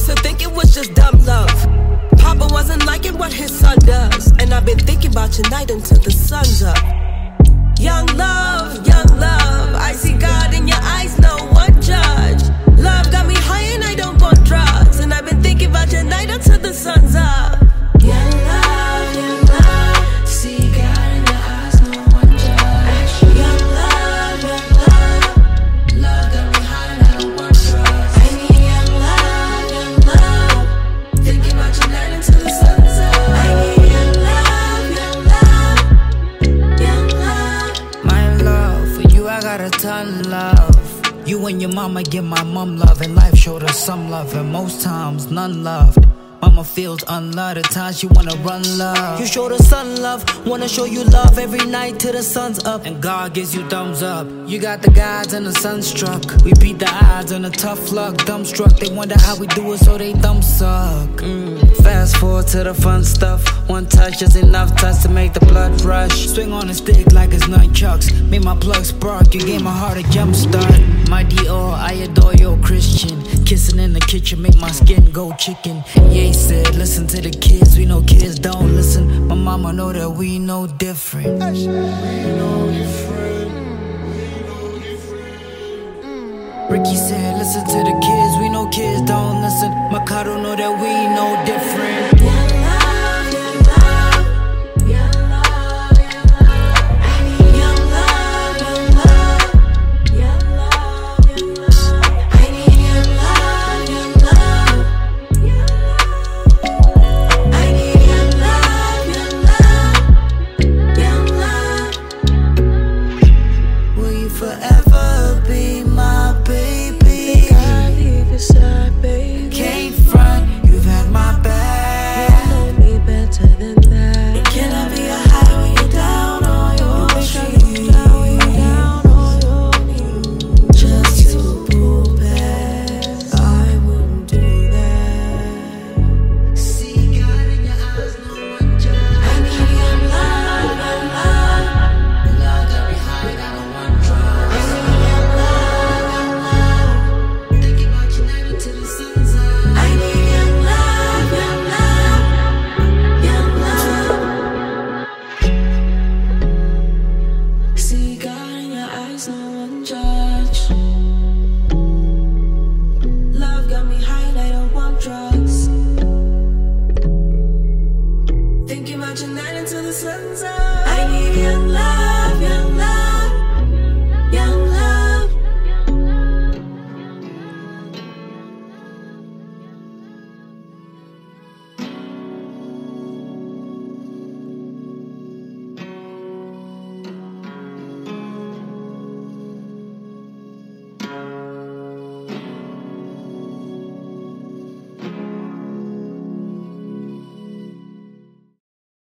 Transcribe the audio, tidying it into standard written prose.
used to think it was just dumb love. Papa wasn't liking what his son does, and I've been thinking about your night until the sun's up. Young love, I see God in your eyes, no one judge. Love got me high and I don't want drugs, and I've been thinking about your night until the sun's up. Young love, see God in your eyes, no one judge. Young love, love got me high and I don't want drugs. I need young love, thinking about your night until the sun's up. I need young love. My love, for you I got a ton of love. You and your mama give my mom love, and life showed her some love, and most times none loved. Mama feels unloved, at times she wanna run love. You showed her son love, wanna show you love every night till the sun's up. And God gives you thumbs up. You got the gods and the sunstruck. We beat the odds and the tough luck. Dumbstruck, they wonder how we do it, so they thumb suck. Fast forward to the fun stuff. One touch is enough touch to make the blood rush. Swing on a stick like it's nunchucks. Made my plug spark, you gave my heart a jump start. My Dior, I adore your Christian. Kissing in the kitchen make my skin go chicken. Ye said, listen to the kids, we know kids don't listen. My mama know that we know different. Ricky said, listen to the kids, we know kids don't listen. Mikado know that we know different.